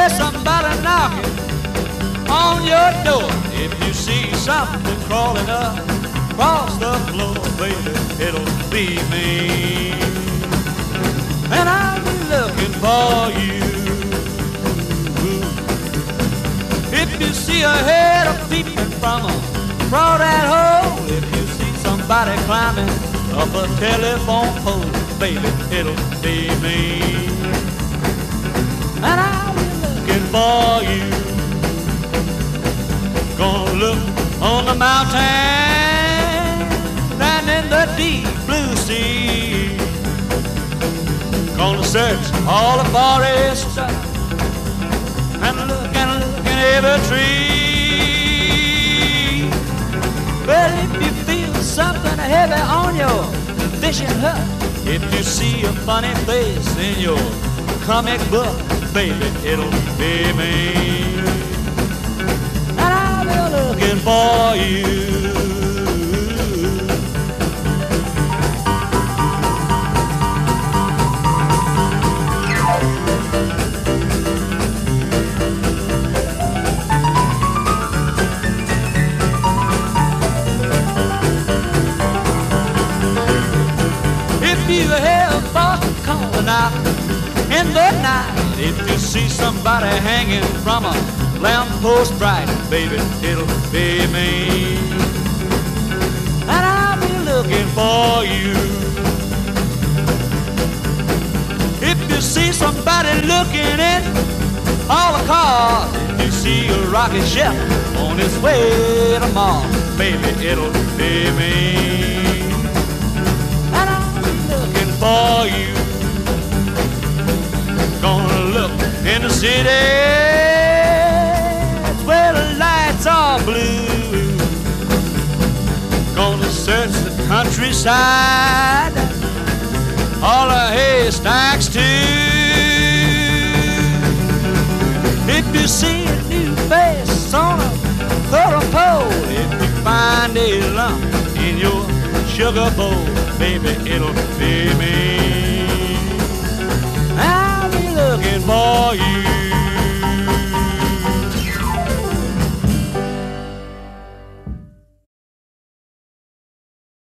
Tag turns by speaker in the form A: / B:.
A: hear somebody knocking on your door, if you see something crawling up across the floor, baby, it'll be me. And I'll be looking for you. If you see a head a peeping from across that hole, if you see somebody climbing up a telephone pole, baby, it'll be me. And I'll be looking for you. Gonna look on the mountain and in the deep blue sea. Gonna search all the forests and look in every tree. But if you feel something heavy on your fishing hook, if you see a funny face in your comic book, baby, it'll be me. And I'll be looking for you. If you hear a voice calling out in the night, if you see somebody hanging from a lamppost bright, baby, it'll be me. And I'll be looking for you. If you see somebody looking in all the cars, if you see a rocket ship on its way to Mars, baby, it'll be me. And I'll be looking for you. Gonna look in the city where the lights are blue. Gonna search the countryside, all the haystacks too. If you see a new face on a totem pole, if you find a lump in your sugar bowl, baby, it'll be me. I'll be looking for you.